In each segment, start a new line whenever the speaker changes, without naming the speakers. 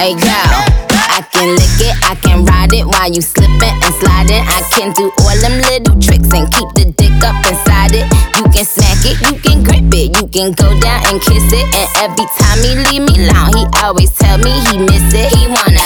Hey yo, I can lick it, I can ride it while you slipping and sliding. I can do all them little tricks and keep the dick up inside it. You can smack it, you can grip it, you can go down and kiss it. And every time he leave me alone, he always tell me he miss it. He wanna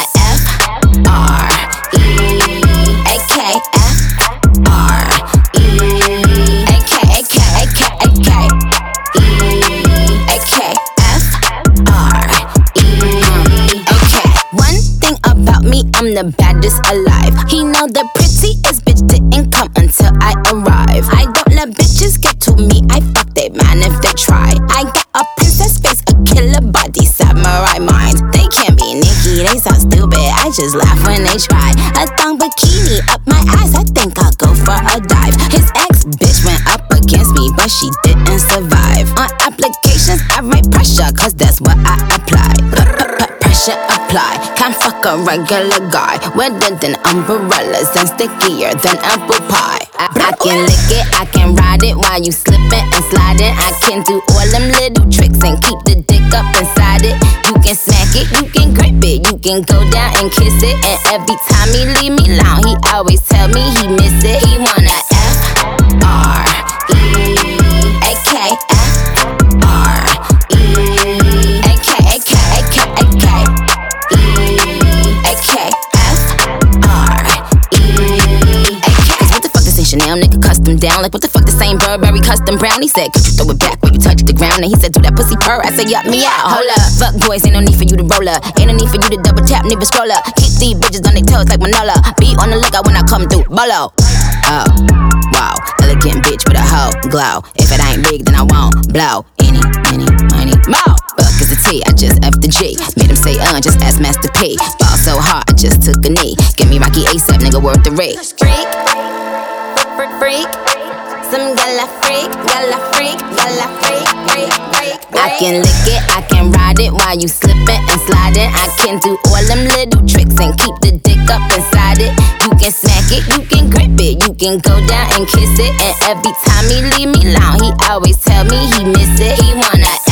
I'm the baddest alive. He know the prettiest bitch didn't come until I arrive. I don't let bitches get to me, I fuck they man if they try. I got a princess face, a killer body, samurai mind. They can't be Nicki, they so stupid, I just laugh when they try. A thong bikini up my ass, I think I'll go for a dive. His ex bitch went up against me, but she didn't survive. On applications I write pressure, cause that's what I apply. Pressure apply, can't fuck a regular guy. Wetter than umbrellas and stickier than apple pie. I can lick it, I can ride it while you slipping and sliding. I can do all them little tricks and keep the dick up inside it. You can smack it, you can grip it, you can go down and kiss it. And every time he leave me alone, he always tell me he miss it. He wanna Chanel, nigga custom down. Like what the fuck, the same Burberry custom brown. He said, could you throw it back when you touch the ground? And he said, do that pussy purr. I said, yup, me out. Hold up, fuck boys, ain't no need for you to roll up. Ain't no need for you to double tap, nigga scroll up. Keep these bitches on their toes like Manola. Be on the lookout when I come through, bolo. Oh, wow, elegant bitch with a hoe glow. If it ain't big, then I won't blow. Any, money, more. Fuck is the T, I just F the G. Made him say, just ask Master P. Ball so hard, I just took a knee. Give me Rocky ASAP, nigga, worth the rate. Freak, some gala freak, gala freak, gala freak, freak, freak. I can lick it, I can ride it while you slipping and sliding. I can do all them little tricks and keep the dick up inside it. You can smack it, you can grip it, you can go down and kiss it. And every time he leave me alone, he always tell me he miss it. He wanna